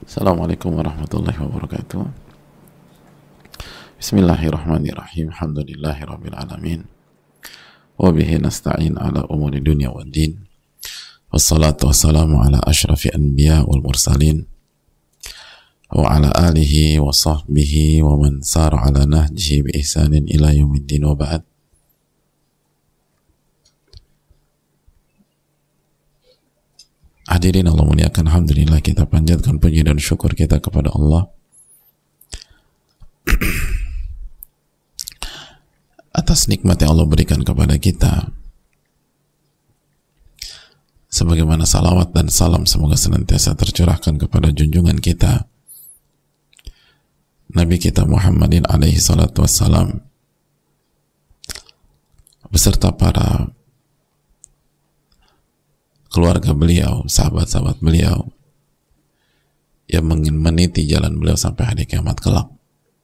Assalamualaikum warahmatullahi wabarakatuh. Bismillahirrahmanirrahim. Alhamdulillahi rabbil alamin. Wa bihi nasta'in ala umuri dunya wad din. Wassalatu wassalamu ala ashrafi anbiya wal mursalin wa ala alihi wa sahbihi wa man sara ala nahjihi bi ihsanin ila yaumiddin wa ba'd. Hadirin Allah muliakan, alhamdulillah kita panjatkan puji dan syukur kita kepada Allah atas nikmat yang Allah berikan kepada kita, sebagaimana salawat dan salam semoga senantiasa tercurahkan kepada junjungan kita Nabi kita Muhammadin alaihi salatu wassalam beserta para keluarga beliau, sahabat-sahabat beliau yang meniti jalan beliau sampai hari kiamat kelak.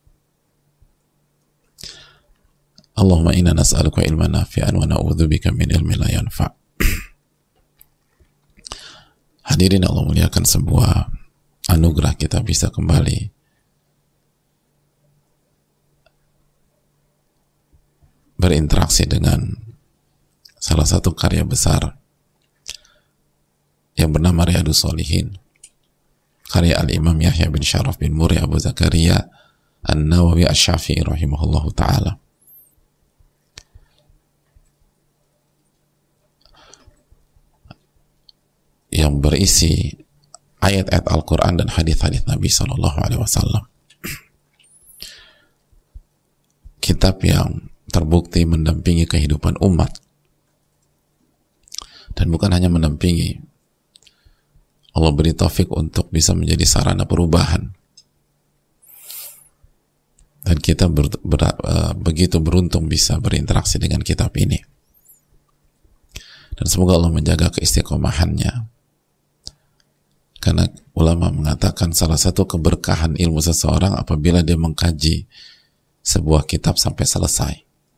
Allahumma inna nas'aluka ilman nafi'an wa na'udzubika min ilmin la yanfa'. Hadirin Allah muliakan, sebuah anugerah kita bisa kembali berinteraksi dengan salah satu karya besar yang bernama Riyadhus Shalihin, karya Al-Imam Yahya bin Sharaf bin Muri Abu Zakaria An-Nawawi Asy-Syafi'i rahimahullahu ta'ala, yang berisi ayat-ayat Al-Quran dan hadis-hadis Nabi SAW. Kitab yang terbukti mendampingi kehidupan umat, dan bukan hanya mendampingi, Allah beri taufik untuk bisa menjadi sarana perubahan, dan kita begitu beruntung bisa berinteraksi dengan kitab ini, dan semoga Allah menjaga keistiqomahannya, karena ulama mengatakan salah satu keberkahan ilmu seseorang apabila dia mengkaji sebuah kitab sampai selesai,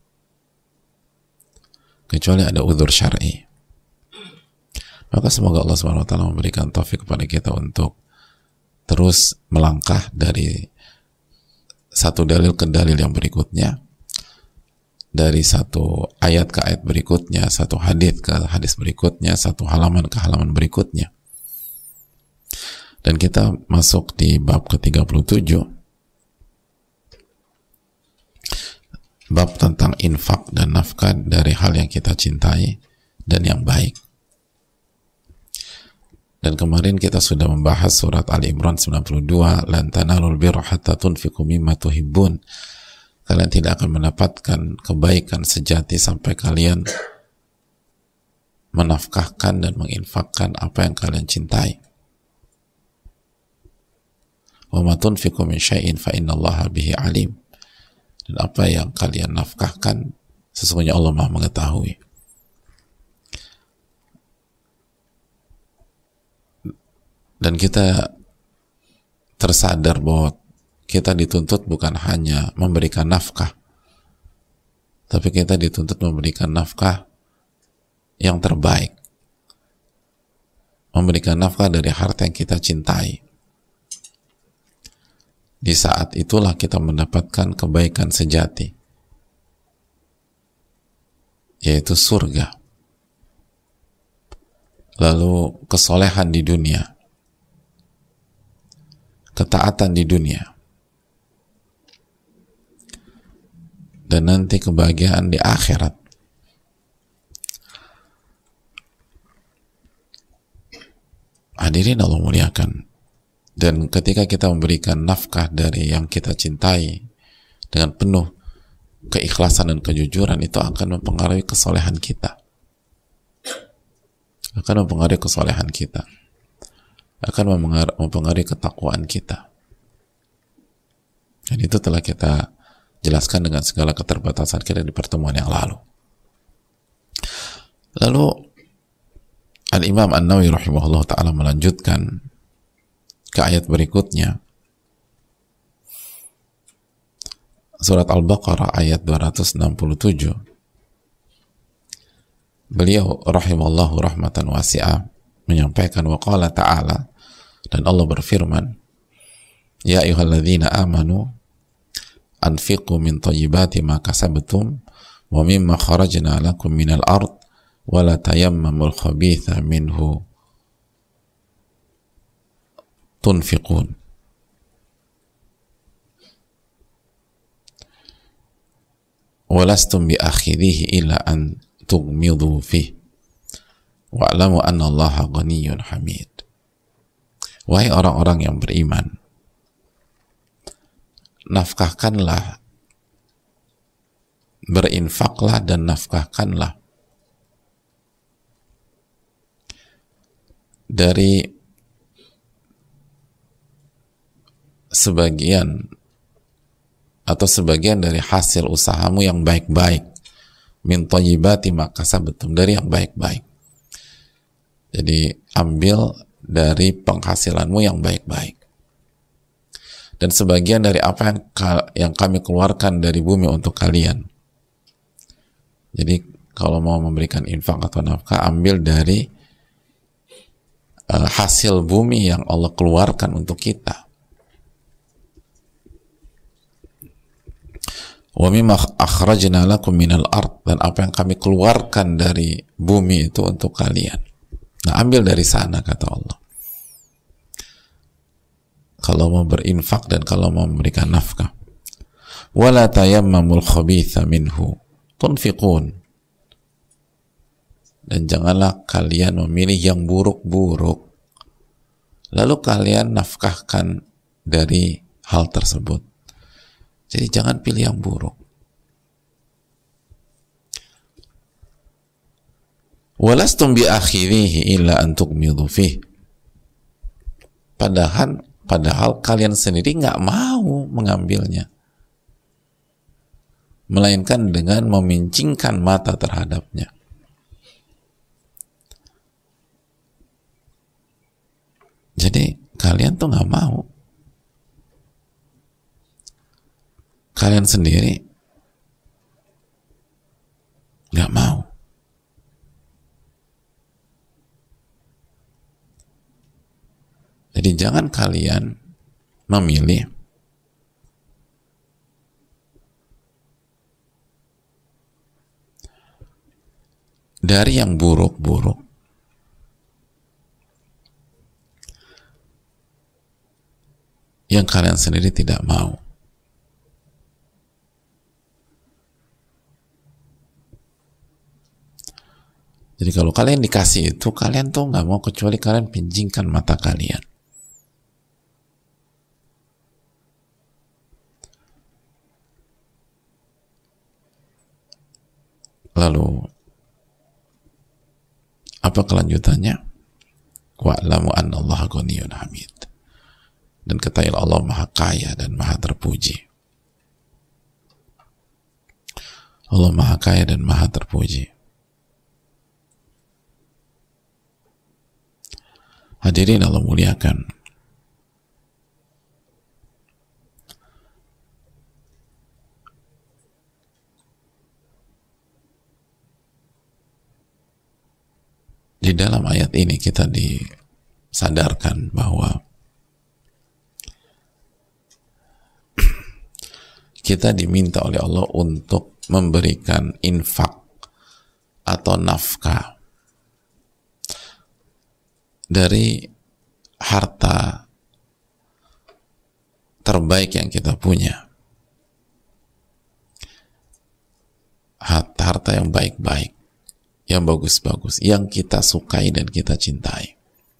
kecuali ada udzur syar'i. Maka semoga Allah SWT memberikan taufik kepada kita untuk terus melangkah dari satu dalil ke dalil yang berikutnya, dari satu ayat ke ayat berikutnya, satu hadis ke hadis berikutnya, satu halaman ke halaman berikutnya. Dan kita masuk di bab ke-37, bab tentang infak dan nafkah dari hal yang kita cintai dan yang baik. Dan kemarin kita sudah membahas surat Ali Imran 92, lan tanalul birra hatta tunfiqu mimma tuhibbun. Kalian tidak akan mendapatkan kebaikan sejati sampai kalian menafkahkan dan menginfakkan apa yang kalian cintai. Wa ma tunfiqu min syai'in fa innallaha bihi alim. Dan apa yang kalian nafkahkan, sesungguhnya Allah Maha mengetahui. Dan kita tersadar bahwa kita dituntut bukan hanya memberikan nafkah, tapi kita dituntut memberikan nafkah yang terbaik, memberikan nafkah dari harta yang kita cintai. Di saat itulah kita mendapatkan kebaikan sejati, yaitu surga, lalu kesolehan di dunia, ketaatan di dunia, dan nanti kebahagiaan di akhirat. Hadirin Allah muliakan, dan ketika kita memberikan nafkah dari yang kita cintai dengan penuh keikhlasan dan kejujuran, itu akan mempengaruhi kesolehan kita, akan mempengaruhi kesolehan kita, akan mempengaruhi ketakwaan kita. Dan itu telah kita jelaskan dengan segala keterbatasan kita di pertemuan yang lalu. Lalu Al-Imam An-Nawawi rahimahullah ta'ala melanjutkan ke ayat berikutnya, surat Al-Baqarah ayat 267. Beliau rahimallahu rahmatan wasi'ah menyampaikan, wa qala ta'ala, dan Allah berfirman, ya ayyuhalladzina amanu anfiqu min thayyibati ma kasabtum wa mimma kharajna lakum minal ard wa la tayammamul khabitha minhu tunfiqun. Walastum bi akhidhihi illa an tughmidu fih wa'lamu anna Allaha ghaniyyun hamid. Wahai orang-orang yang beriman, nafkahkanlah, berinfaklah dan nafkahkanlah dari sebagian atau sebagian dari hasil usahamu yang baik-baik, min thayyibati ma kasabtum, dari yang baik-baik. Jadi ambil dari penghasilanmu yang baik-baik, dan sebagian dari apa yang kami keluarkan dari bumi untuk kalian. Jadi kalau mau memberikan infak atau nafkah, ambil dari hasil bumi yang Allah keluarkan untuk kita. Wa mimma akhrajna lakum minal ard, dan apa yang kami keluarkan dari bumi itu untuk kalian. Nah, ambil dari sana, kata Allah. Kalau mau berinfak dan kalau mau memberikan nafkah. Wala tayammamul khabitha minhu tunfiqun, dan janganlah kalian memilih yang buruk-buruk lalu kalian nafkahkan dari hal tersebut. Jadi jangan pilih yang buruk. Walastum bi akhirihi illa an tughmidu fih. Padahal kalian sendiri nggak mau mengambilnya, melainkan dengan memincingkan mata terhadapnya. Jadi kalian tuh nggak mau. Kalian sendiri nggak mau. Jadi jangan kalian memilih dari yang buruk-buruk yang kalian sendiri tidak mau. Jadi kalau kalian dikasih itu, kalian tuh nggak mau kecuali kalian pinjingkan mata kalian. Lalu apa kelanjutannya? Wa'lamu anna Allaha ghaniyyun hamid. Dan ketahuilah Allah Maha Kaya dan Maha Terpuji. Allah Maha Kaya dan Maha Terpuji. Hadirin Allah muliakan. Di dalam ayat ini kita disadarkan bahwa kita diminta oleh Allah untuk memberikan infak atau nafkah dari harta terbaik yang kita punya, harta yang baik-baik, yang bagus-bagus, yang kita sukai dan kita cintai.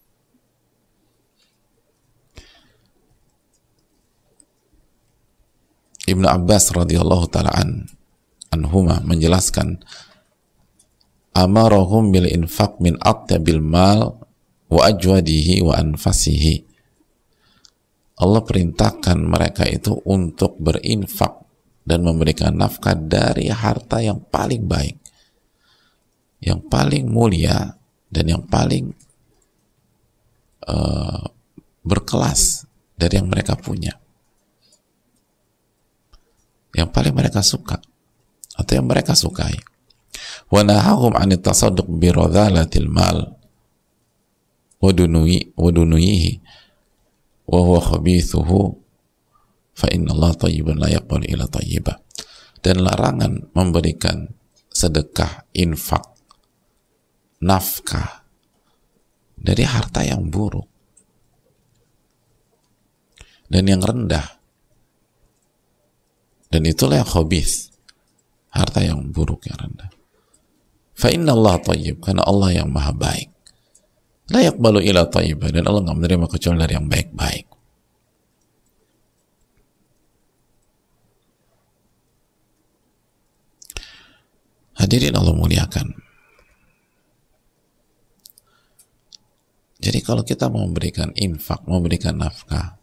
Ibnu Abbas radhiyallahu ta'ala anhuma menjelaskan, amarahum bil infaq min atyabil mal wa ajwadihi wa anfasihi. Allah perintahkan mereka itu untuk berinfak dan memberikan nafkah dari harta yang paling baik, yang paling mulia, dan yang paling berkelas dari yang mereka punya, yang paling mereka suka atau yang mereka sukai. Wa nahahum 'anit tasadduq bi radhalatil mal wa dunuyihi wa huwa khabithuhu fa innallaha thayyibun la yaqbalu illa thayyiba. Dan larangan memberikan sedekah, infak, nafkah dari harta yang buruk dan yang rendah. Dan itulah yang khabith, harta yang buruk, yang rendah. Fa innallaha thayyib, karena Allah yang maha baik. La yaqbalu illa thayyiba, dan Allah nggak menerima kecuali dari yang baik-baik. Hadirin Allah muliakan. Jadi kalau kita mau memberikan infak, mau memberikan nafkah,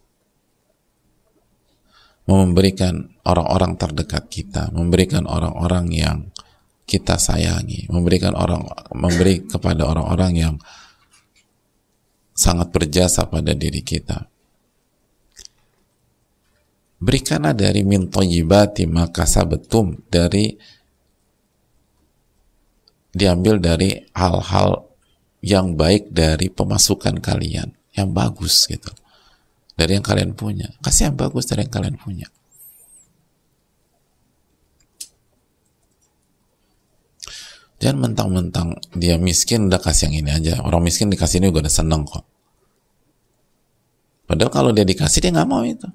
mau memberikan orang-orang terdekat kita, memberikan orang-orang yang kita sayangi, memberi kepada orang-orang yang sangat berjasa pada diri kita, berikanlah dari min thayyibati ma kasabatum, diambil dari hal-hal yang baik dari pemasukan kalian, yang bagus gitu, dari yang kalian punya. Kasih yang bagus dari yang kalian punya. Jangan mentang-mentang dia miskin udah kasih yang ini aja. Orang miskin dikasih ini juga udah seneng kok. Padahal kalau dia dikasih dia nggak mau itu.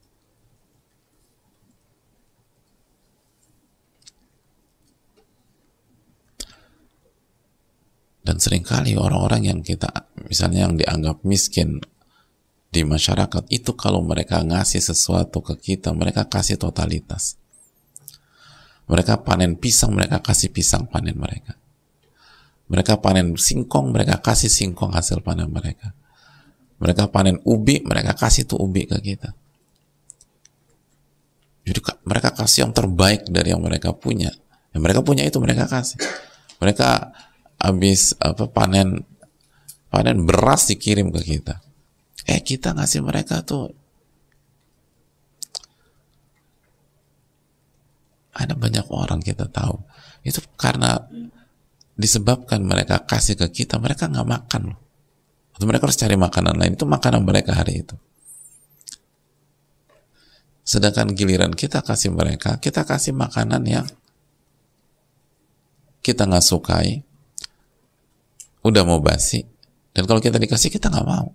Dan seringkali orang-orang yang kita, misalnya yang dianggap miskin di masyarakat, itu kalau mereka ngasih sesuatu ke kita, mereka kasih totalitas. Mereka panen pisang, mereka kasih pisang panen mereka. Mereka panen singkong, mereka kasih singkong hasil panen mereka. Mereka panen ubi, mereka kasih tuh ubi ke kita. Jadi mereka kasih yang terbaik dari yang mereka punya. Yang mereka punya itu mereka kasih. Mereka habis panen beras dikirim ke kita. Kita ngasih mereka tuh, ada banyak orang kita tahu itu karena disebabkan mereka kasih ke kita, mereka nggak makan loh, atau mereka harus cari makanan lain. Itu makanan mereka hari itu. Sedangkan giliran kita kasih mereka, kita kasih makanan yang kita nggak sukai, udah mau basi, dan kalau kita dikasih kita nggak mau.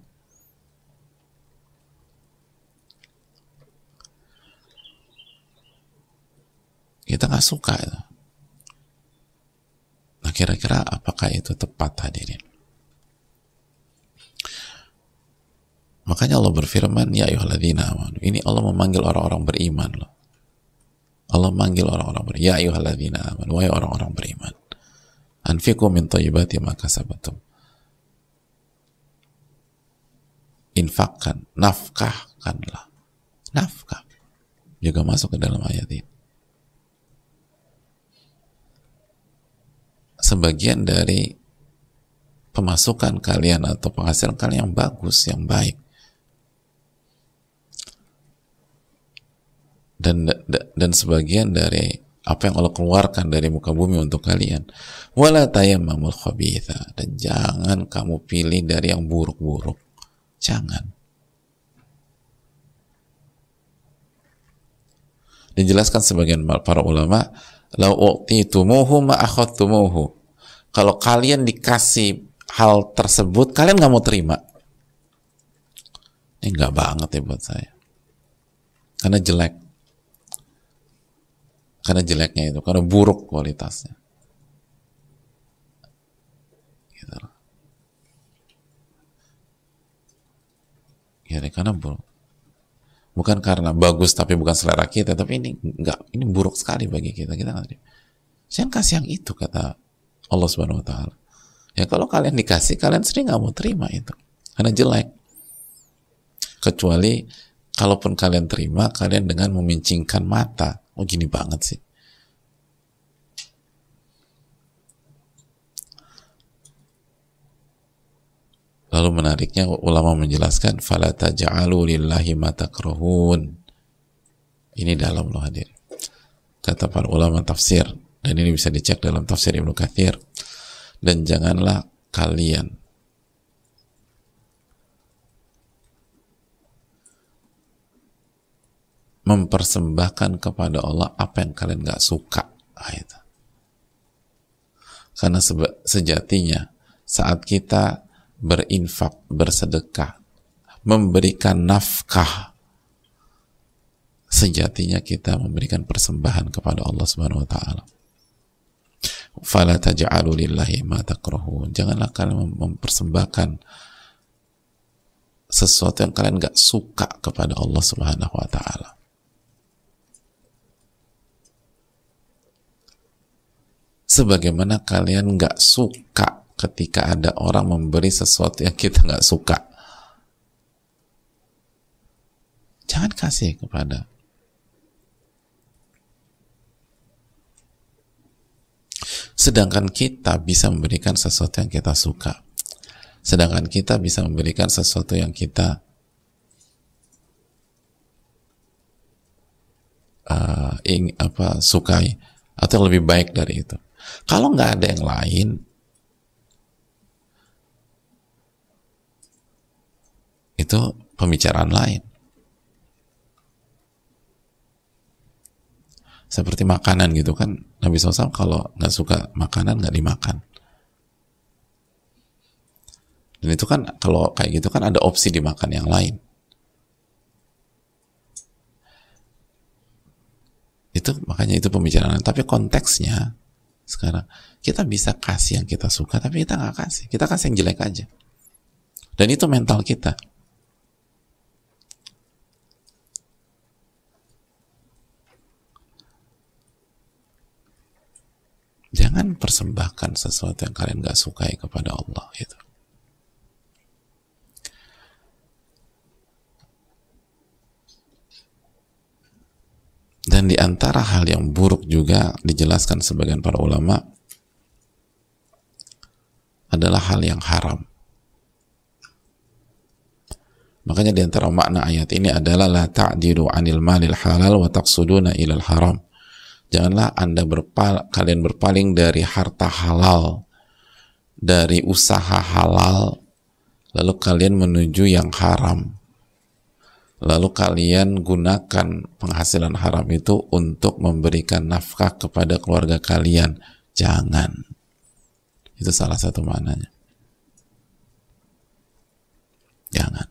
Kita nggak suka itu. Nah, kira-kira apakah itu tepat, hadirin? Makanya Allah berfirman, ya ayyuhalladzina amanu. Ini Allah memanggil orang-orang beriman loh. Allah memanggil orang-orang beriman. Ya ayyuhalladzina amanu, wahai orang-orang beriman. Anfiqu min thayyibati ma kasabatum. Infakkan, nafkahkanlah. Nafkah juga masuk ke dalam ayat ini. Sebagian dari pemasukan kalian atau penghasilan kalian yang bagus, yang baik. Dan sebagian dari apa yang Allah keluarkan dari muka bumi untuk kalian. Wala tayammamul khabitha, dan jangan kamu pilih dari yang buruk-buruk. Jangan. Dijelaskan sebagian para ulama, lau u'titumuhu ma akhadtumuhu. Kalau kalian dikasih hal tersebut, kalian nggak mau terima. Ini nggak banget ya buat saya. Karena jelek. Karena jeleknya itu, karena buruk kualitasnya. Gitu. Ya, karena buruk. Bukan karena bagus tapi bukan selera kita, tapi ini enggak, ini buruk sekali bagi kita. Kita nggak. Jangan kasih yang itu, kata Allah Subhanahu Wa Taala. Ya kalau kalian dikasih, kalian sering nggak mau terima itu, karena jelek. Kecuali kalaupun kalian terima, kalian dengan memincingkan mata. Oh gini banget sih. Lalu menariknya ulama menjelaskan, fala taj'alu lillahi ma takrahun. Ini dalam loh hadir. Kata para ulama tafsir, dan ini bisa dicek dalam tafsir Ibnu Katsir. Dan janganlah kalian mempersembahkan kepada Allah apa yang kalian gak suka. Itu. Karena sejatinya saat kita berinfak, bersedekah, memberikan nafkah, sejatinya kita memberikan persembahan kepada Allah Subhanahu wa taala. Fala taj'alu lillahi ma takrahun. Janganlah kalian mempersembahkan sesuatu yang kalian gak suka kepada Allah Subhanahu wa taala. Sebagaimana kalian gak suka ketika ada orang memberi sesuatu yang kita gak suka. Jangan kasih kepada. Sedangkan kita bisa memberikan sesuatu yang kita suka. Sedangkan kita bisa memberikan sesuatu yang kita sukai, atau lebih baik dari itu. Kalau nggak ada yang lain, itu pembicaraan lain. Seperti makanan gitu kan, Nabi SAW kalau nggak suka makanan nggak dimakan. Dan itu kan kalau kayak gitu kan ada opsi dimakan yang lain. Itu makanya itu pembicaraan. Tapi konteksnya sekarang kita bisa kasih yang kita suka, tapi kita nggak kasih. Kita kasih yang jelek aja. Dan itu mental kita. Jangan persembahkan sesuatu yang kalian gak sukai kepada Allah gitu. Dan di antara hal yang buruk juga dijelaskan sebagian para ulama adalah hal yang haram. Makanya di antara makna ayat ini adalah la ta'dilu 'anil malil halal wa taqsuduna ilal haram. Janganlah kalian berpaling dari harta halal, dari usaha halal, lalu kalian menuju yang haram. Lalu kalian gunakan penghasilan haram itu untuk memberikan nafkah kepada keluarga kalian. Jangan. Itu salah satu maknanya. Jangan.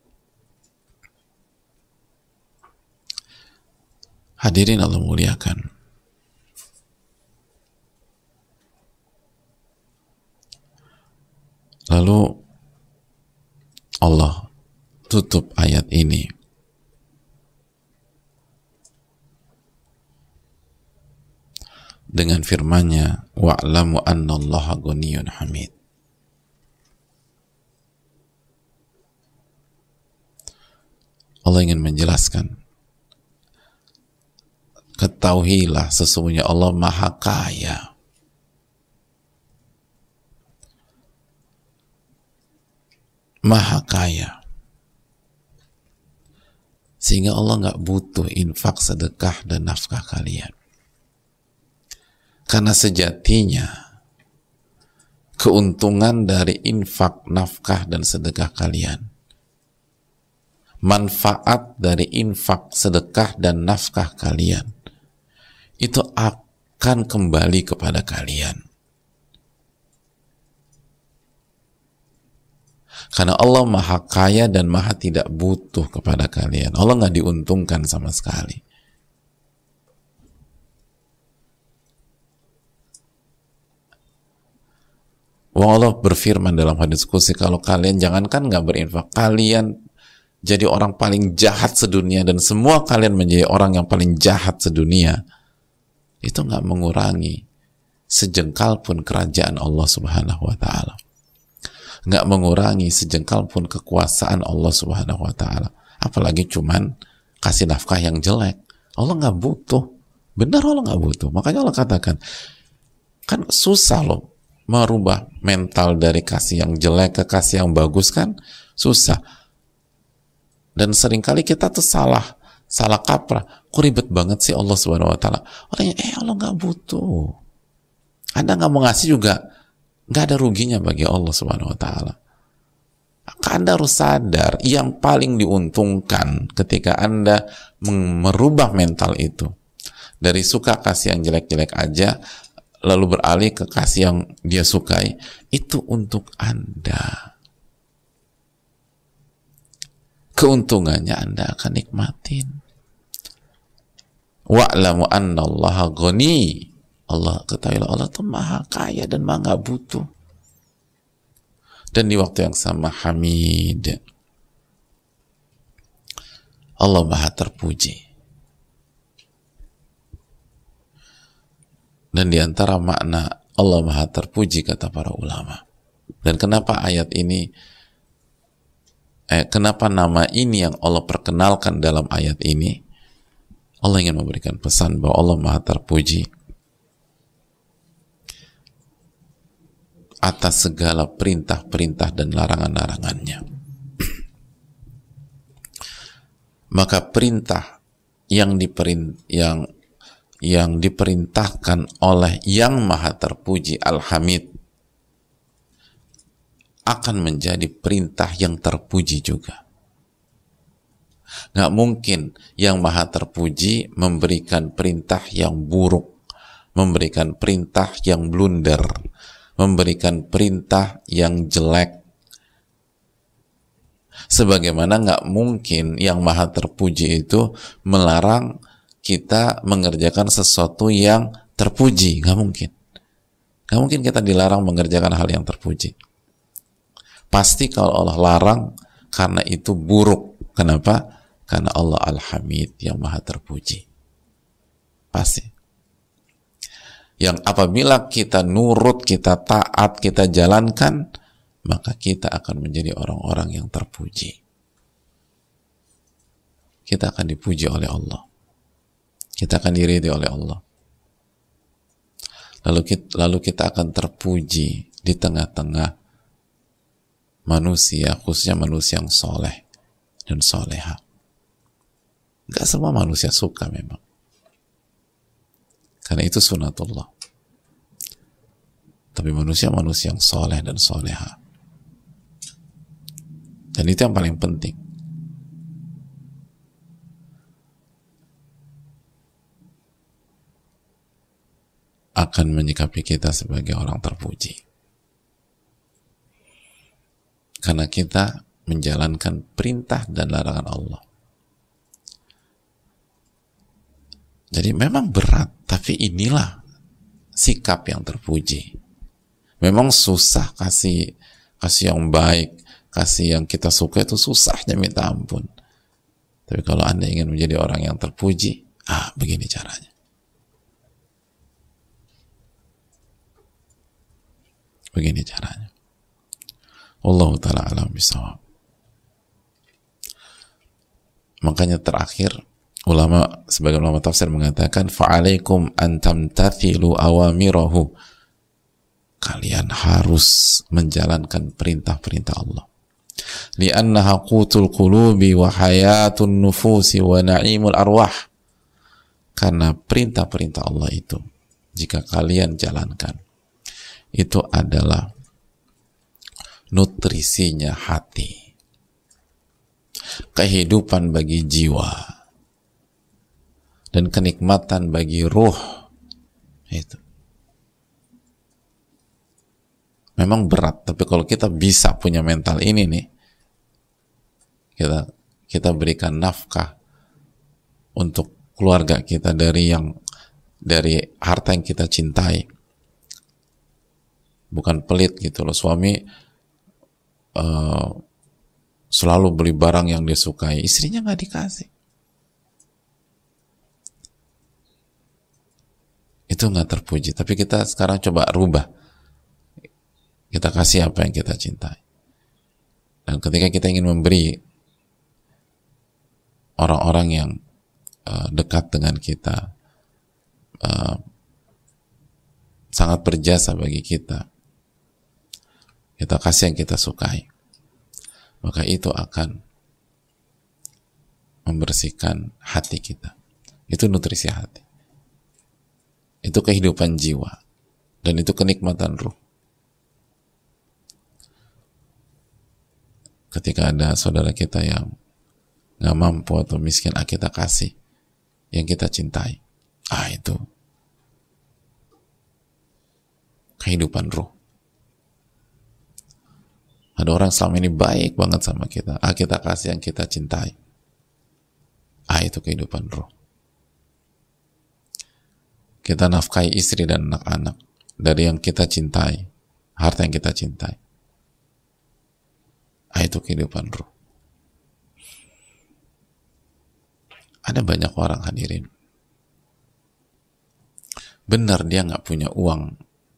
Hadirin Allah muliakan. Lalu Allah tutup ayat ini dengan firman-Nya, wa'lamu annallaha ghaniyyun hamid. Allah ingin menjelaskan, ketahuilah sesungguhnya Allah Maha Kaya. Maha Kaya. Sehingga Allah nggak butuh infak, sedekah, dan nafkah kalian. Karena sejatinya keuntungan dari infak, nafkah, dan sedekah kalian, manfaat dari infak, sedekah, dan nafkah kalian, itu akan kembali kepada kalian. Karena Allah Maha Kaya dan Maha tidak butuh kepada kalian. Allah nggak diuntungkan sama sekali. Allah berfirman dalam hadis qudsi, kalau kalian jangankan nggak berinfak, kalian jadi orang paling jahat sedunia dan semua kalian menjadi orang yang paling jahat sedunia, itu nggak mengurangi sejengkal pun kerajaan Allah Subhanahu wa Ta'ala, nggak mengurangi sejengkal pun kekuasaan Allah Subhanahu wa Ta'ala. Apalagi cuman kasih nafkah yang jelek. Allah nggak butuh. Benar, Allah nggak butuh. Makanya Allah katakan, kan susah loh merubah mental dari kasih yang jelek ke kasih yang bagus, kan susah. Dan seringkali kita tuh salah kaprah. Kok ribet banget sih Allah Subhanahu wa Ta'ala? Orangnya Allah nggak butuh. Anda nggak mau ngasih juga nggak ada ruginya bagi Allah Subhanahu wa Ta'ala. Maka Anda harus sadar yang paling diuntungkan ketika Anda merubah mental itu dari suka kasih yang jelek-jelek aja lalu beralih ke kasih yang dia sukai, itu untuk Anda. Keuntungannya Anda akan nikmatin. Wa'lamu anna allaha ghani. Allah, ketahuilah Allah itu maha kaya dan maha gak butuh. Dan di waktu yang sama Hamid, Allah maha terpuji. Dan di antara makna Allah maha terpuji kata para ulama. Dan kenapa ayat ini, kenapa nama ini yang Allah perkenalkan dalam ayat ini? Allah ingin memberikan pesan bahwa Allah maha terpuji atas segala perintah-perintah dan larangan-larangannya. Maka perintah yang diperintahkan oleh yang maha terpuji Al-Hamid akan menjadi perintah yang terpuji juga. Nggak mungkin yang maha terpuji memberikan perintah yang buruk, memberikan perintah yang blunder, memberikan perintah yang jelek. Sebagaimana nggak mungkin yang maha terpuji itu melarang kita mengerjakan sesuatu yang terpuji. Nggak mungkin. Nggak mungkin kita dilarang mengerjakan hal yang terpuji. Pasti kalau Allah larang karena itu buruk. Kenapa? Karena Allah Al-Hamid yang maha terpuji. Pasti. Yang apabila kita nurut, kita taat, kita jalankan, maka kita akan menjadi orang-orang yang terpuji. Kita akan dipuji oleh Allah. Kita akan diridhai oleh Allah. Lalu kita akan terpuji di tengah-tengah manusia, khususnya manusia yang soleh dan soleha. Gak semua manusia suka memang. Karena itu sunatullah. Tapi manusia yang soleh dan soleha. Dan itu yang paling penting. Akan menyikapi kita sebagai orang terpuji. Karena kita menjalankan perintah dan larangan Allah. Jadi memang berat, tapi inilah sikap yang terpuji. Memang susah kasih yang baik, kasih yang kita suka itu susahnya minta ampun. Tapi kalau Anda ingin menjadi orang yang terpuji, begini caranya. Begini caranya. Wallahu ta'ala alam bisawab. Makanya terakhir sebagian ulama tafsir mengatakan fa'alaikum an tamtathilu awamirahu. Kalian harus menjalankan perintah-perintah Allah. Li'annaha qutul qulubi wa hayatun nufusi wa na'imul arwah. Karena perintah-perintah Allah itu, jika kalian jalankan, itu adalah nutrisinya hati, kehidupan bagi jiwa, dan kenikmatan bagi ruh. Itu memang berat, tapi kalau kita bisa punya mental ini nih, kita berikan nafkah untuk keluarga kita dari harta yang kita cintai, bukan pelit gitu loh. Suami selalu beli barang yang dia sukai, istrinya nggak dikasih. Itu nggak terpuji. Tapi kita sekarang coba rubah. Kita kasih apa yang kita cintai. Dan ketika kita ingin memberi orang-orang yang dekat dengan kita, sangat berjasa bagi kita, kita kasih yang kita sukai, maka itu akan membersihkan hati kita. Itu nutrisi hati. Itu kehidupan jiwa. Dan itu kenikmatan ruh. ketika ada saudara kita yang nggak mampu atau miskin, kita kasih yang kita cintai. Itu kehidupan ruh. Ada orang selama ini baik banget sama kita, kita kasih yang kita cintai. Itu kehidupan ruh. Kita nafkahi istri dan anak-anak dari yang kita cintai, harta yang kita cintai. Itu kehidupan ruh. Ada banyak orang, hadirin, benar dia nggak punya uang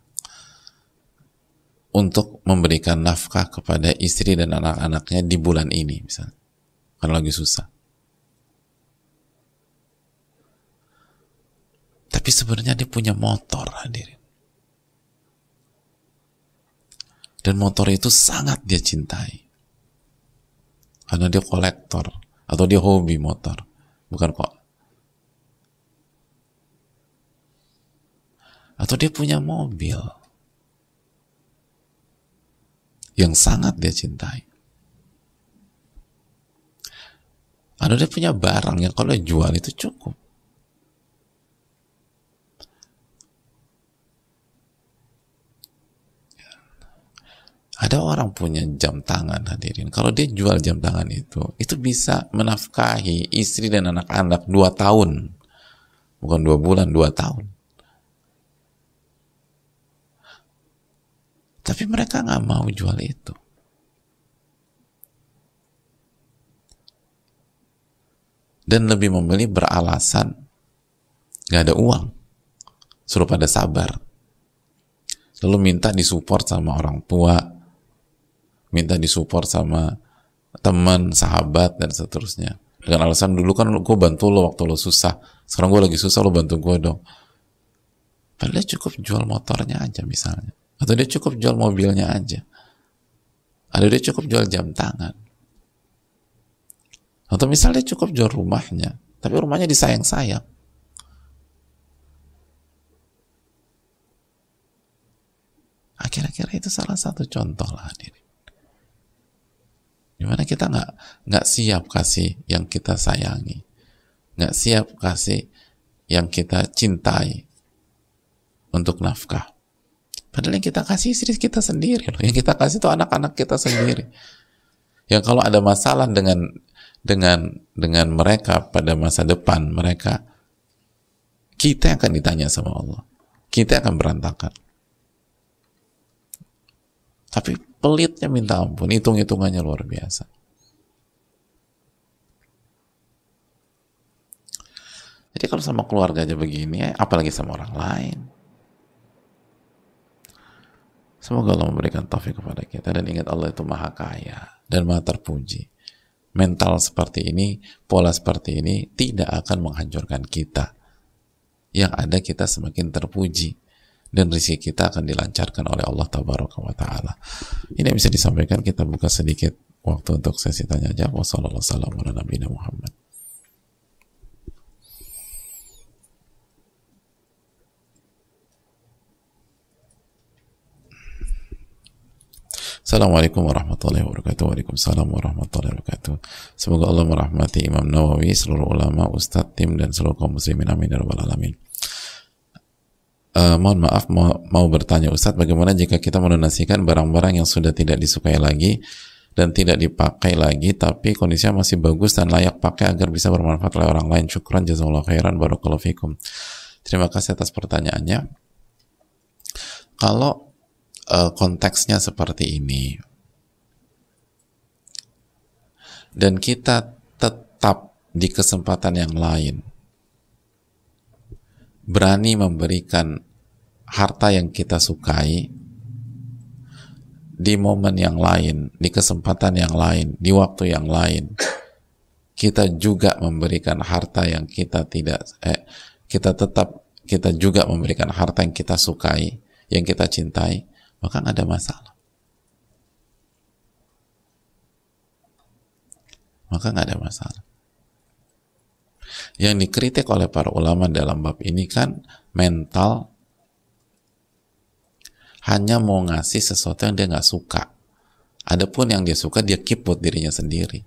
untuk memberikan nafkah kepada istri dan anak-anaknya di bulan ini, misalnya, karena lagi susah. Tapi sebenarnya dia punya motor, hadirin. Dan motor itu sangat dia cintai. Karena dia kolektor, atau dia hobi motor. Bukan kok. Atau dia punya mobil yang sangat dia cintai. Atau dia punya barang yang kalau jual itu cukup. Ada orang punya jam tangan, hadirin. Kalau dia jual jam tangan itu bisa menafkahi istri dan anak-anak 2 tahun. Bukan 2 bulan, 2 tahun. Tapi mereka nggak mau jual itu. Dan lebih memilih beralasan nggak ada uang. Suruh pada sabar. Lalu minta disupport sama orang tua, minta disupport sama teman, sahabat, dan seterusnya. Dengan alasan dulu kan gue bantu lo waktu lo susah, sekarang gue lagi susah, lo bantu gue dong. Padahal dia cukup jual motornya aja misalnya. Atau dia cukup jual mobilnya aja. Atau dia cukup jual jam tangan. Atau misalnya cukup jual rumahnya, tapi rumahnya disayang-sayang. Akhir-akhir itu salah satu contoh lah, hadirin. Dimana kita nggak siap kasih yang kita sayangi, nggak siap kasih yang kita cintai untuk nafkah. Padahal yang kita kasih istri kita sendiri loh, yang kita kasih itu anak-anak kita sendiri. Yang kalau ada masalah dengan mereka pada masa depan mereka, kita akan ditanya sama Allah, kita akan berantakan. Tapi pelitnya minta ampun, hitung-hitungannya luar biasa. Jadi kalau sama keluarga aja begini, apalagi sama orang lain. Semoga Allah memberikan taufik kepada kita, dan ingat Allah itu maha kaya dan maha terpuji. Mental seperti ini, pola seperti ini tidak akan menghancurkan kita. Yang ada kita semakin terpuji, dan rezeki kita akan dilancarkan oleh Allah Tabaraka wa Ta'ala. Ini yang bisa disampaikan. Kita buka sedikit waktu untuk sesi tanya jawab. Wassalamualaikum warahmatullahi wabarakatuh. Assalamualaikum warahmatullahi wabarakatuh. Waalaikumsalam warahmatullahi wabarakatuh. Semoga Allah merahmati Imam Nawawi, seluruh ulama, ustadz, tim, dan seluruh kaum muslimin. Amin ya rabbal alamin. Mohon maaf, mau bertanya Ustadz, bagaimana jika kita mendonasikan barang-barang yang sudah tidak disukai lagi dan tidak dipakai lagi, tapi kondisinya masih bagus dan layak pakai agar bisa bermanfaat oleh orang lain? Syukran, jazakallahu khairan, barakallahu fikum. Terima kasih atas pertanyaannya. Kalau konteksnya seperti ini dan kita tetap di kesempatan yang lain berani memberikan harta yang kita sukai di momen yang lain, di kesempatan yang lain, di waktu yang lain, kita juga memberikan harta yang kita tidak kita juga memberikan harta yang kita sukai, yang kita cintai, maka nggak ada masalah. Maka nggak ada masalah. Yang dikritik oleh para ulama dalam bab ini kan mental hanya mau ngasih sesuatu yang dia nggak suka, Adapun yang dia suka dia keep buat dirinya sendiri.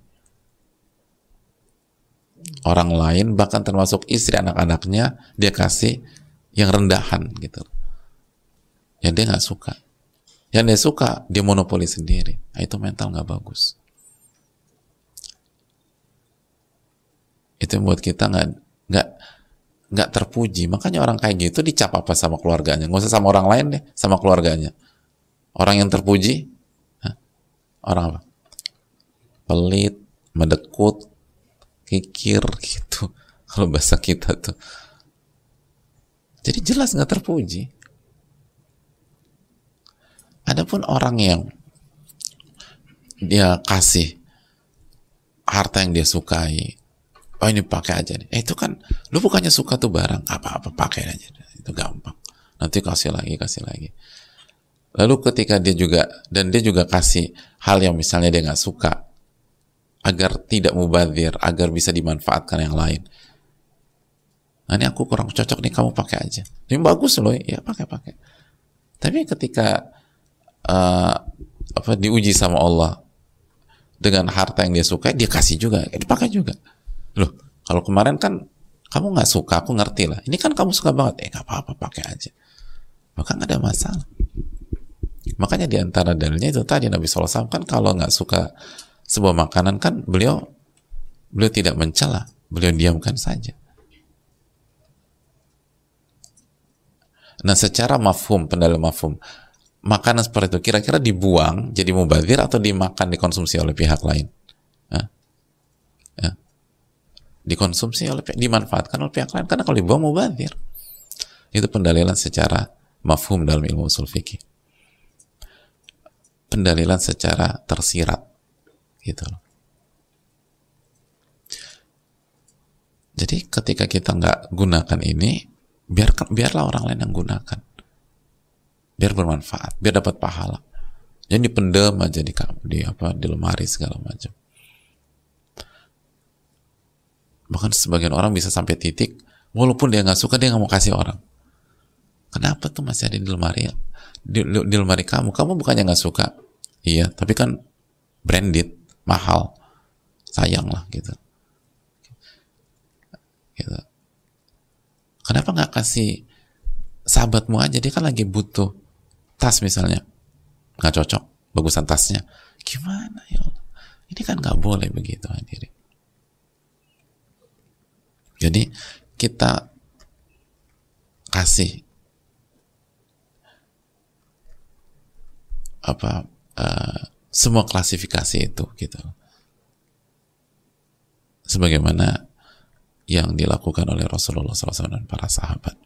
Orang lain bahkan termasuk istri anak-anaknya dia kasih yang rendahan gitu. Yang dia nggak suka. Yang dia suka dia monopoli sendiri. Nah, itu mental nggak bagus. Itu yang buat kita nggak terpuji. Makanya orang kayak gitu dicap apa sama keluarganya? Nggak usah sama orang lain deh, sama keluarganya. Orang yang terpuji, orang apa? Pelit, mendekut, kikir gitu. Kalau bahasa kita tuh. Jadi jelas nggak terpuji. Adapun orang yang dia kasih harta yang dia sukai, oh ini pakai aja nih. Itu kan lu bukannya suka tuh barang, apa-apa pakai aja. Itu gampang. Nanti kasih lagi. Lalu ketika dia juga kasih hal yang misalnya dia nggak suka, agar tidak mubadzir, agar bisa dimanfaatkan yang lain. Nah ini aku kurang cocok nih, kamu pakai aja. Ini bagus loh, ya pakai. Tapi ketika diuji sama Allah dengan harta yang dia suka, dia kasih juga, dipakai juga. Loh, kalau kemarin kan kamu nggak suka, aku ngerti lah. Ini kan kamu suka banget, nggak apa-apa, pakai aja. Maka nggak ada masalah. Makanya di antara dalilnya itu tadi Nabi SAW kan kalau nggak suka sebuah makanan kan beliau tidak mencela, beliau diamkan saja. Nah secara mafhum, pendalil mafhum, makanan seperti itu kira-kira dibuang jadi mubadzir atau dimakan, dikonsumsi oleh pihak lain? Dikonsumsi dimanfaatkan oleh pihak lain, karena kalau dibuang mubadzir. Itu pendalilan secara mafhum dalam ilmu usul fikih. Pendalilan secara tersirat gitu. Jadi ketika kita nggak gunakan ini, biarlah orang lain yang gunakan, biar bermanfaat, biar dapat pahala. Jadi dipendam aja di lemari segala macam. Bahkan sebagian orang bisa sampai titik, walaupun dia nggak suka, dia nggak mau kasih orang. Kenapa tuh masih ada di lemari? Di lemari kamu bukannya nggak suka? Iya, tapi kan branded, mahal, sayang lah gitu. Kenapa nggak kasih sahabatmu aja? Dia kan lagi butuh tas misalnya, nggak cocok, bagusan tasnya. Gimana ya Allah? Ini kan nggak boleh begitu hadirin. Jadi kita kasih semua klasifikasi itu gitu, sebagaimana yang dilakukan oleh Rasulullah SAW dan para sahabat.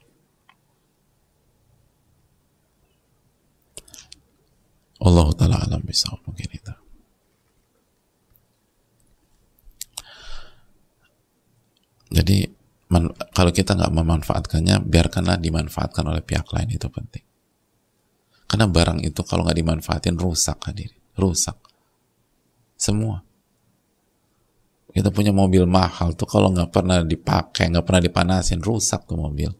Allah Ta'ala alam bisawab. Mungkin itu. Jadi kalau kita nggak memanfaatkannya, biarkanlah dimanfaatkan oleh pihak lain, itu penting. Karena barang itu kalau nggak dimanfaatin rusak, hadirin, rusak semua. Kita punya mobil mahal tuh kalau nggak pernah dipakai, nggak pernah dipanasin, rusak tuh mobil.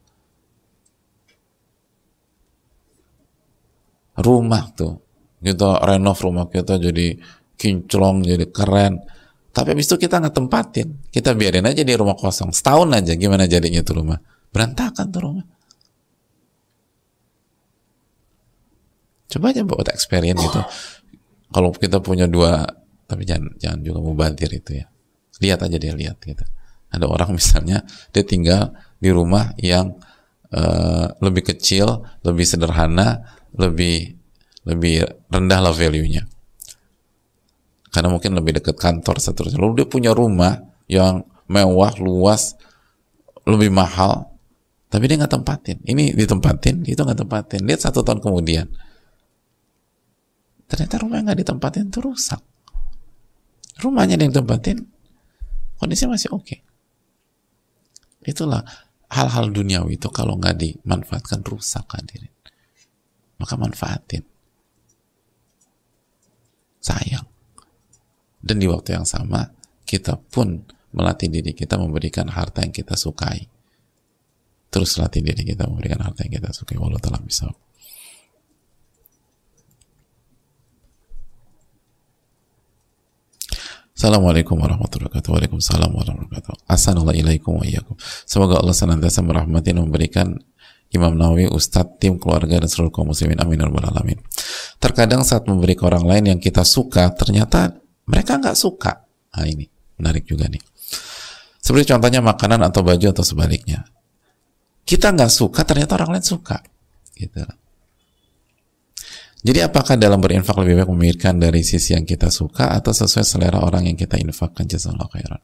Rumah tuh kita renov, rumah kita jadi kinclong, jadi keren. Tapi habis itu kita nggak tempatin, kita biarin aja di rumah kosong setahun aja, gimana jadinya tuh rumah? Berantakan tuh rumah. Coba aja buat experience gitu. Kalau kita punya dua, tapi jangan juga mubadzir itu ya. Lihat aja, dia lihat gitu. Ada orang misalnya dia tinggal di rumah yang lebih kecil, lebih sederhana, lebih rendah lah value-nya. Karena mungkin lebih dekat kantor seterusnya. Lalu dia punya rumah yang mewah, luas, lebih mahal, tapi dia nggak tempatin. Ini ditempatin, itu nggak tempatin. Lihat 1 tahun kemudian, ternyata rumah yang nggak ditempatin itu rusak. Rumahnya yang ditempatin, kondisinya masih oke. Itulah hal-hal duniawi itu kalau nggak dimanfaatkan rusak, hadirin. Maka manfaatin. Sayang. Dan di waktu yang sama, kita pun melatih diri kita memberikan harta yang kita sukai. Terus latih diri kita memberikan harta yang kita sukai. Wallahu ta'ala bishawab. Assalamualaikum warahmatullahi wabarakatuh. Waalaikumsalam warahmatullahi wabarakatuh. Assalamualaikum wa iyyakum. Semoga Allah senantiasa merahmati dan memberikan Imam Nawawi, Ustadz, tim keluarga dan seluruh kaum muslimin. Amin ya rabbal alamin. Terkadang saat memberi ke orang lain yang kita suka, ternyata mereka nggak suka. Nah ini menarik juga nih. Seperti contohnya makanan atau baju atau sebaliknya. Kita nggak suka, ternyata orang lain suka. Gitu. Jadi apakah dalam berinfak lebih baik memikirkan dari sisi yang kita suka atau sesuai selera orang yang kita infakkan? Jazakallahu khairan.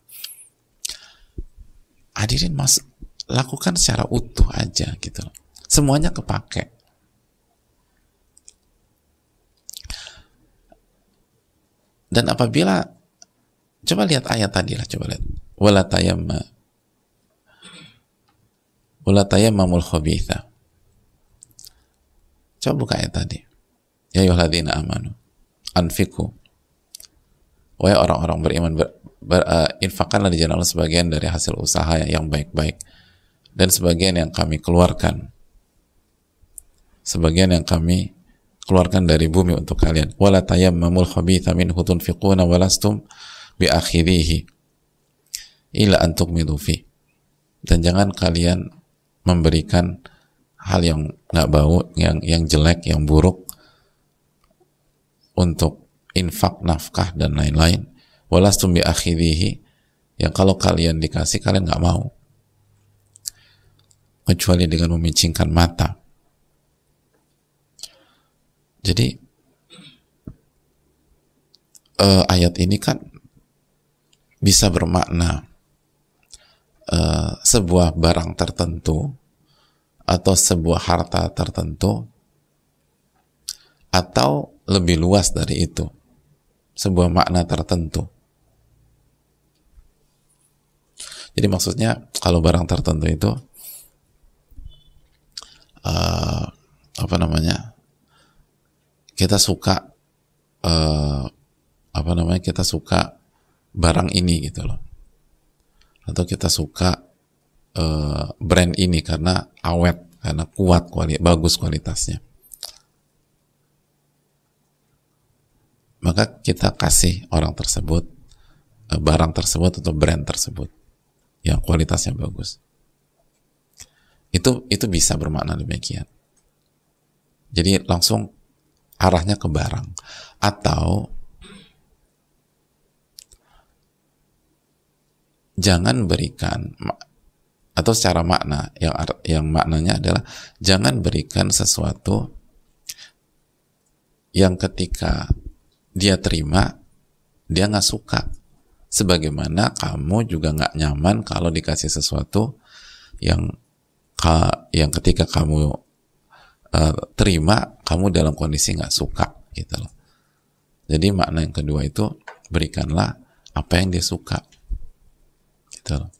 Hadirin, mas, lakukan secara utuh aja gitu. Semuanya kepake. Dan apabila, coba lihat ayat tadi lah, coba lihat. Wala tayammamul khabitha. Coba buka ayat tadi. Ya ayyuhalladzina amanu anfiqu. Wahai orang-orang beriman, infakkanlah di jalan Allah sebagian dari hasil usaha yang baik-baik dan sebagian yang kami keluarkan. Sebagian yang kami keluarkan dari bumi untuk kalian. Wala tayammamul khabitha minhu tunfiquna walastum biakhirihi illa an tughmidu fi. Dan jangan kalian memberikan hal yang nggak bau, yang jelek, yang buruk untuk infak, nafkah, dan lain-lain. Walastum bi akhirihi, yang kalau kalian dikasih, kalian nggak mau. Kecuali dengan memicingkan mata. Jadi, ayat ini kan bisa bermakna sebuah barang tertentu atau sebuah harta tertentu, atau lebih luas dari itu, sebuah makna tertentu. Jadi maksudnya kalau barang tertentu itu kita suka kita suka barang ini gitu loh, atau kita suka brand ini karena awet, karena kuat, bagus kualitasnya. Maka kita kasih orang tersebut barang tersebut atau brand tersebut yang kualitasnya bagus. Itu bisa bermakna demikian. Jadi langsung arahnya ke barang. Atau jangan berikan, atau secara makna yang maknanya adalah jangan berikan sesuatu yang ketika dia terima, dia nggak suka. Sebagaimana kamu juga nggak nyaman kalau dikasih sesuatu yang ketika kamu terima, kamu dalam kondisi nggak suka, gitu loh. Jadi makna yang kedua itu, berikanlah apa yang dia suka, gitu loh.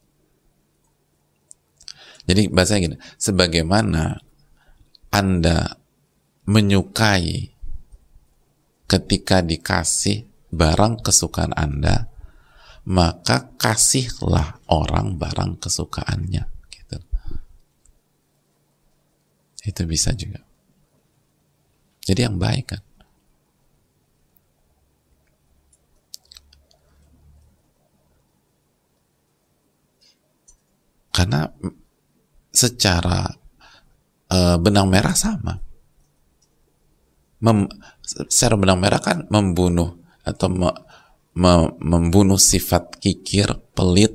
Jadi bahasanya gini, sebagaimana Anda menyukai ketika dikasih barang kesukaan Anda, maka kasihlah orang barang kesukaannya, gitu. Itu bisa juga. Jadi yang baik kan. Karena secara benang merah sama. Secara benang merah kan membunuh atau membunuh sifat kikir, pelit,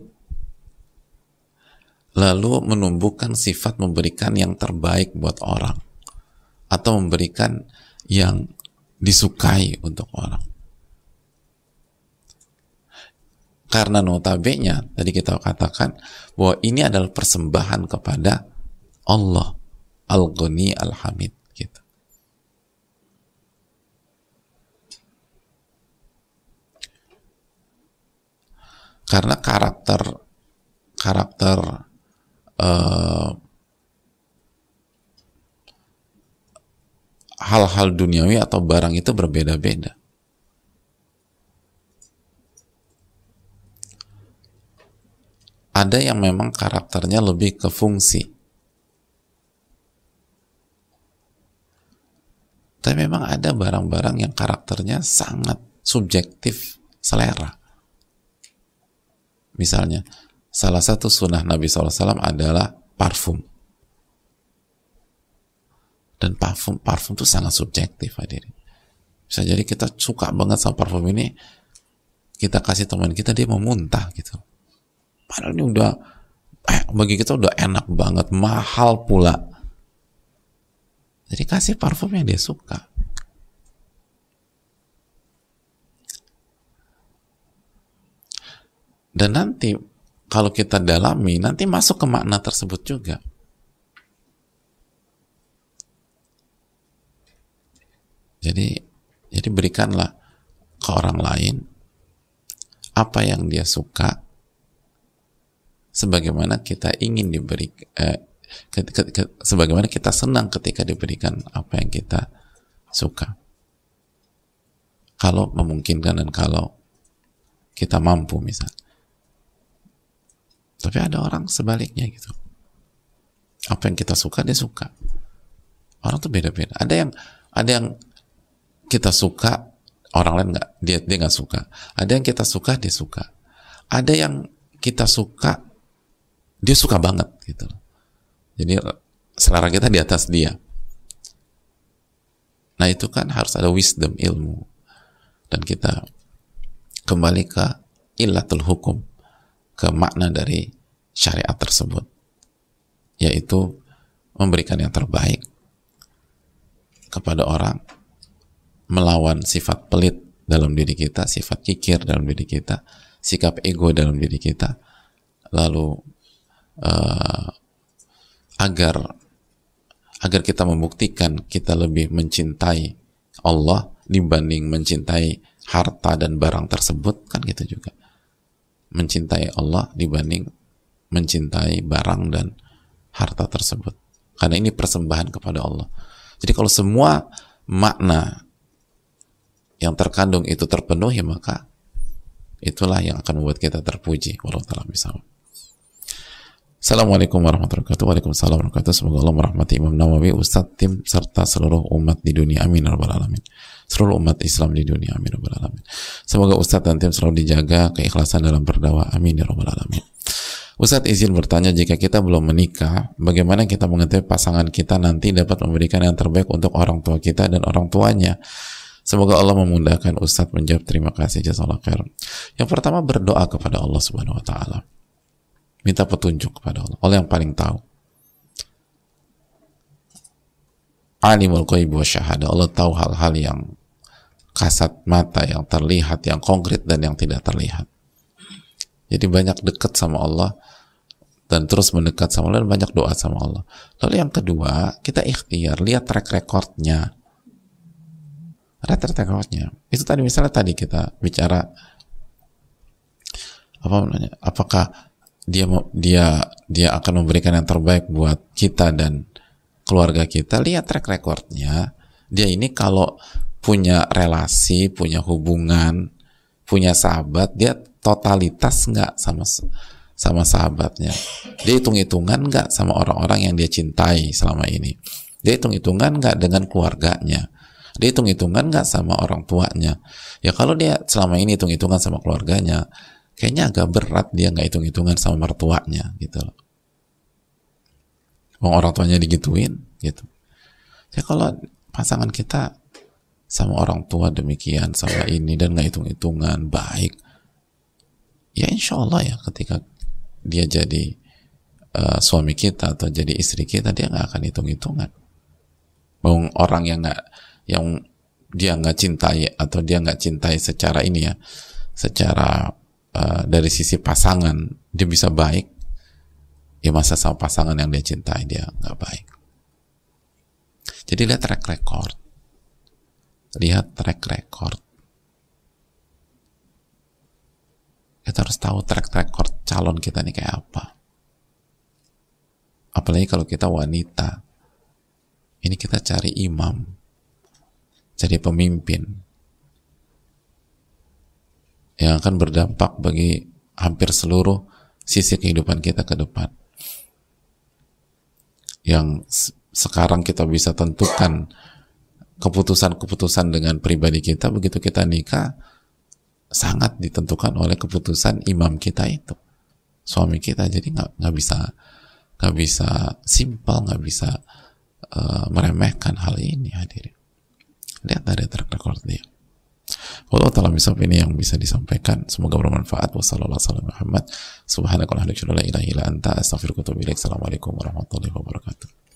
lalu menumbuhkan sifat memberikan yang terbaik buat orang, atau memberikan yang disukai untuk orang. Karena notabene tadi kita katakan bahwa ini adalah persembahan kepada Allah Al-Ghani Al-Hamid, gitu. Karena karakter hal-hal duniawi atau barang itu berbeda-beda. Ada yang memang karakternya lebih ke fungsi. Tapi memang ada barang-barang yang karakternya sangat subjektif, selera. Misalnya, salah satu sunnah Nabi SAW adalah parfum. Dan parfum itu sangat subjektif, hadirin. Bisa jadi kita suka banget sama parfum ini, kita kasih teman kita, dia mau muntah gitu. Padahal ini udah, bagi kita udah enak banget, mahal pula. Jadi kasih parfum yang dia suka. Dan nanti kalau kita dalami, nanti masuk ke makna tersebut juga. Jadi berikanlah ke orang lain apa yang dia suka, sebagaimana kita ingin diberi, sebagaimana kita senang ketika diberikan apa yang kita suka. Kalau memungkinkan dan kalau kita mampu misalnya. Tapi ada orang sebaliknya gitu. Apa yang kita suka, dia suka. Orang tuh beda-beda. Ada yang kita suka, orang lain nggak, dia nggak suka. Ada yang kita suka, dia suka. Ada yang kita suka, dia suka banget gitu. Jadi selera kita di atas dia. Nah itu kan harus ada wisdom, ilmu. Dan kita kembali ke illatul hukum, ke makna dari syariat tersebut, yaitu memberikan yang terbaik kepada orang, melawan sifat pelit dalam diri kita, sifat kikir dalam diri kita, sikap ego dalam diri kita, lalu agar kita membuktikan kita lebih mencintai Allah dibanding mencintai harta dan barang tersebut, kan gitu juga. Mencintai Allah dibanding mencintai barang dan harta tersebut, karena ini persembahan kepada Allah. Jadi kalau semua makna yang terkandung itu terpenuhi, maka itulah yang akan membuat kita terpuji. Wallahu ta'ala bisawab. Assalamualaikum warahmatullahi wabarakatuh. Waalaikumsalam warahmatullahi wabarakatuh. Semoga Allah merahmati Imam Nawawi, Ustadz, tim, serta seluruh umat di dunia. Amin ya rabbal alamin. Seluruh umat Islam di dunia. Amin ya rabbal alamin. Semoga Ustadz dan tim selalu dijaga keikhlasan dalam berdakwah. Amin ya rabbal alamin. Ustadz izin bertanya, jika kita belum menikah, bagaimana kita mengetahui pasangan kita nanti dapat memberikan yang terbaik untuk orang tua kita dan orang tuanya? Semoga Allah memudahkan Ustadz menjawab. Terima kasih, jazakallahu khair. Yang pertama, berdoa kepada Allah Subhanahu wa taala. Minta petunjuk kepada Allah. Allah yang paling tahu. Alimul ghaib wa syahada. Allah tahu hal-hal yang kasat mata, yang terlihat, yang konkret dan yang tidak terlihat. Jadi banyak dekat sama Allah dan terus mendekat sama Allah, dan banyak doa sama Allah. Lalu yang kedua, kita ikhtiar, lihat track recordnya. Ada track recordnya. Itu tadi misalnya tadi kita bicara apa namanya? Apakah dia akan memberikan yang terbaik buat kita dan keluarga kita? Lihat track recordnya. Dia ini kalau punya relasi, punya hubungan, punya sahabat, dia totalitas nggak sama sahabatnya? Dia hitung-hitungan nggak sama orang-orang yang dia cintai selama ini? Dia hitung-hitungan nggak dengan keluarganya? Dia hitung-hitungan nggak sama orang tuanya? Ya kalau dia selama ini hitung-hitungan sama keluarganya, kayaknya agak berat dia nggak hitung-hitungan sama mertuanya gitu loh. Orang tuanya digituin gitu. Ya kalau pasangan kita sama orang tua demikian, sama ini, dan nggak hitung-hitungan, baik, ya insya Allah ya ketika dia jadi suami kita atau jadi istri kita, dia nggak akan hitung-hitungan. Mau orang yang dia nggak cintai atau dia nggak cintai secara ini ya, secara dari sisi pasangan dia bisa baik, ya masa sama pasangan yang dia cintai dia nggak baik. Jadi lihat track record, kita harus tahu track record calon kita ini kayak apa. Apalagi kalau kita wanita, ini kita cari imam, cari pemimpin yang akan berdampak bagi hampir seluruh sisi kehidupan kita ke depan. Yang sekarang kita bisa tentukan keputusan-keputusan dengan pribadi kita, begitu kita nikah sangat ditentukan oleh keputusan imam kita itu. suami kita. Jadi nggak bisa simpel, nggak bisa meremehkan hal ini. Hadirin, lihat dari track record dia. Allah Ta'ala misal ini yang bisa disampaikan, semoga bermanfaat. Wassalamualaikum warahmatullahi wabarakatuh.